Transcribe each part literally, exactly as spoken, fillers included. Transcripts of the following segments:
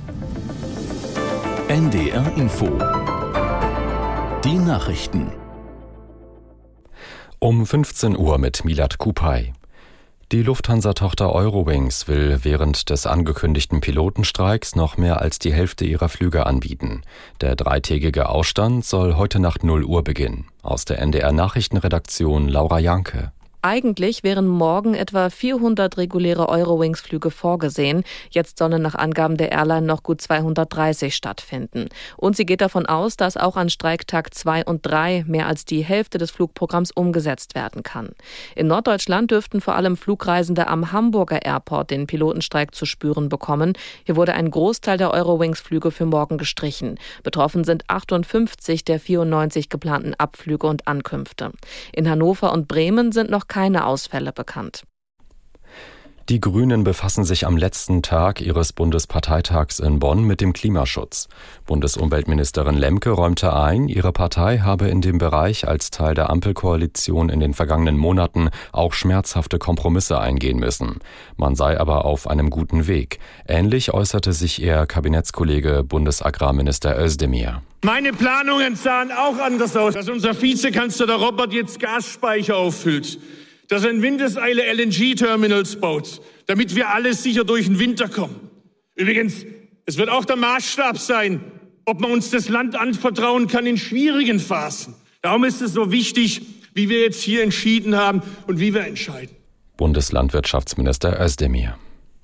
N D R Info. Die Nachrichten. Um fünfzehn Uhr mit Milad Kupay. Die Lufthansa-Tochter Eurowings will während des angekündigten Pilotenstreiks noch mehr als die Hälfte ihrer Flüge anbieten. Der dreitägige Ausstand soll heute Nacht null Uhr beginnen. Aus der N D R-Nachrichtenredaktion Laura Janke. Eigentlich wären morgen etwa vierhundert reguläre Eurowings-Flüge vorgesehen. Jetzt sollen nach Angaben der Airline noch gut zweihundertdreißig stattfinden. Und sie geht davon aus, dass auch an Streiktag zwei und drei mehr als die Hälfte des Flugprogramms umgesetzt werden kann. In Norddeutschland dürften vor allem Flugreisende am Hamburger Airport den Pilotenstreik zu spüren bekommen. Hier wurde ein Großteil der Eurowings-Flüge für morgen gestrichen. Betroffen sind achtundfünfzig der vierundneunzig geplanten Abflüge und Ankünfte. In Hannover und Bremen sind noch keine Ausfälle bekannt. Die Grünen befassen sich am letzten Tag ihres Bundesparteitags in Bonn mit dem Klimaschutz. Bundesumweltministerin Lemke räumte ein, ihre Partei habe in dem Bereich als Teil der Ampelkoalition in den vergangenen Monaten auch schmerzhafte Kompromisse eingehen müssen. Man sei aber auf einem guten Weg. Ähnlich äußerte sich ihr Kabinettskollege Bundesagrarminister Özdemir. Meine Planungen sahen auch anders aus, dass unser Vizekanzler der Robert jetzt Gasspeicher auffüllt, dass er in Windeseile L N G-Terminals baut, damit wir alle sicher durch den Winter kommen. Übrigens, es wird auch der Maßstab sein, ob man uns das Land anvertrauen kann in schwierigen Phasen. Darum ist es so wichtig, wie wir jetzt hier entschieden haben und wie wir entscheiden. Bundeslandwirtschaftsminister Özdemir.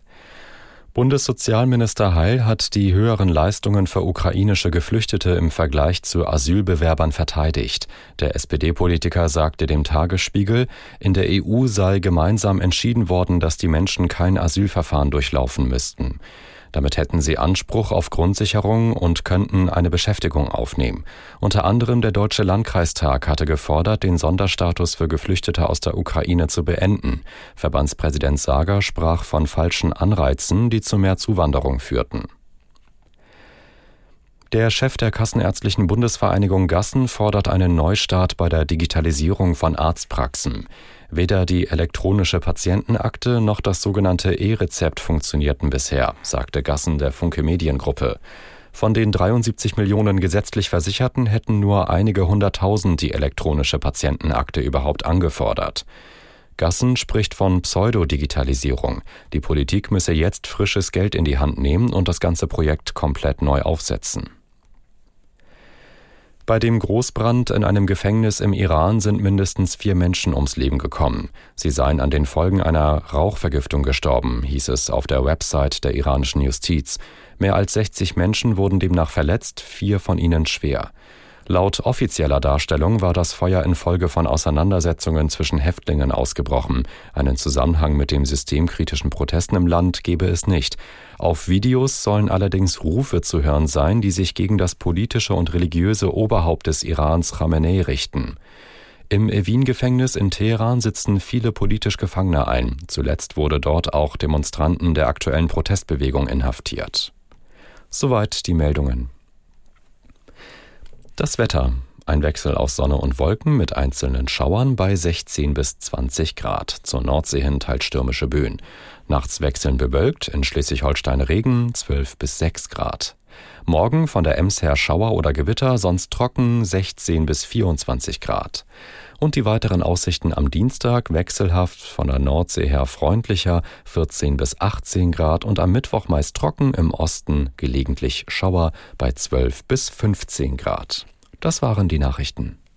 Bundessozialminister Heil hat die höheren Leistungen für ukrainische Geflüchtete im Vergleich zu Asylbewerbern verteidigt. Der S P D-Politiker sagte dem Tagesspiegel, in der E U sei gemeinsam entschieden worden, dass die Menschen kein Asylverfahren durchlaufen müssten. Damit hätten sie Anspruch auf Grundsicherung und könnten eine Beschäftigung aufnehmen. Unter anderem der Deutsche Landkreistag hatte gefordert, den Sonderstatus für Geflüchtete aus der Ukraine zu beenden. Verbandspräsident Sager sprach von falschen Anreizen, die zu mehr Zuwanderung führten. Der Chef der Kassenärztlichen Bundesvereinigung Gassen fordert einen Neustart bei der Digitalisierung von Arztpraxen. Weder die elektronische Patientenakte noch das sogenannte E-Rezept funktionierten bisher, sagte Gassen der Funke Mediengruppe. Von den dreiundsiebzig Millionen gesetzlich Versicherten hätten nur einige hunderttausend die elektronische Patientenakte überhaupt angefordert. Gassen spricht von Pseudodigitalisierung. Die Politik müsse jetzt frisches Geld in die Hand nehmen und das ganze Projekt komplett neu aufsetzen. Bei dem Großbrand in einem Gefängnis im Iran sind mindestens vier Menschen ums Leben gekommen. Sie seien an den Folgen einer Rauchvergiftung gestorben, hieß es auf der Website der iranischen Justiz. Mehr als sechzig Menschen wurden demnach verletzt, vier von ihnen schwer. Laut offizieller Darstellung war das Feuer infolge von Auseinandersetzungen zwischen Häftlingen ausgebrochen. Einen Zusammenhang mit dem systemkritischen Protesten im Land gebe es nicht. Auf Videos sollen allerdings Rufe zu hören sein, die sich gegen das politische und religiöse Oberhaupt des Irans Khamenei richten. Im Evin-Gefängnis in Teheran sitzen viele politisch Gefangene ein. Zuletzt wurde dort auch Demonstranten der aktuellen Protestbewegung inhaftiert. Soweit die Meldungen. Das Wetter. Ein Wechsel aus Sonne und Wolken mit einzelnen Schauern bei sechzehn bis zwanzig Grad. Zur Nordsee hin teils stürmische Böen. Nachts wechseln bewölkt, in Schleswig-Holstein Regen, zwölf bis sechs Grad. Morgen von der Ems her Schauer oder Gewitter, sonst trocken, sechzehn bis vierundzwanzig Grad. Und die weiteren Aussichten am Dienstag wechselhaft, von der Nordsee her freundlicher, vierzehn bis achtzehn Grad und am Mittwoch meist trocken, im Osten gelegentlich Schauer bei zwölf bis fünfzehn Grad. Das waren die Nachrichten.